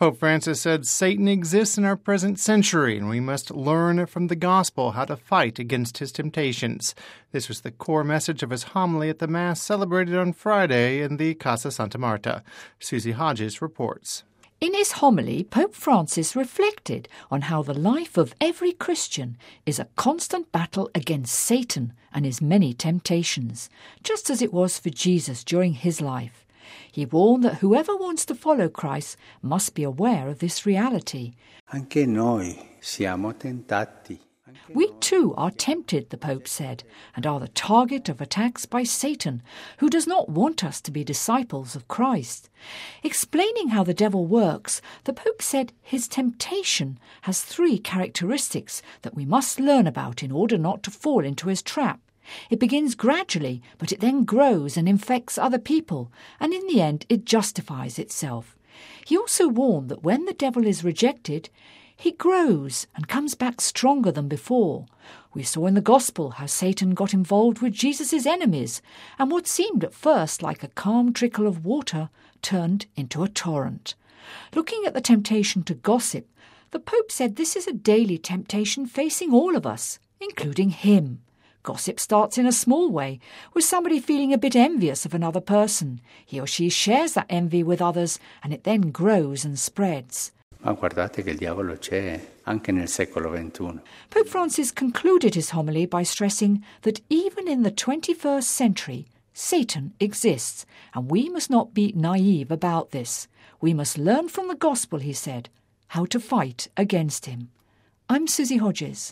Pope Francis said Satan exists in our present century, and we must learn from the gospel how to fight against his temptations. This was the core message of his homily at the Mass celebrated on Friday in the Casa Santa Marta. Susie Hodges reports. In his homily, Pope Francis reflected on how the life of every Christian is a constant battle against Satan and his many temptations, just as it was for Jesus during his life. He warned that whoever wants to follow Christ must be aware of this reality. Anche noi siamo tentati. We too are tempted, the Pope said, and are the target of attacks by Satan, who does not want us to be disciples of Christ. Explaining how the devil works, the Pope said his temptation has 3 characteristics that we must learn about in order not to fall into his trap. It begins gradually, but it then grows and infects other people, and in the end it justifies itself. He also warned that when the devil is rejected, he grows and comes back stronger than before. We saw in the Gospel how Satan got involved with Jesus' enemies, and what seemed at first like a calm trickle of water turned into a torrent. Looking at the temptation to gossip, the Pope said this is a daily temptation facing all of us, including him. Gossip starts in a small way, with somebody feeling a bit envious of another person. He or she shares that envy with others, and it then grows and spreads. Ma guardate che il diavolo c'è anche nel secolo XXI. Pope Francis concluded his homily by stressing that even in the 21st century, Satan exists, and we must not be naive about this. We must learn from the Gospel, he said, how to fight against him. I'm Susie Hodges.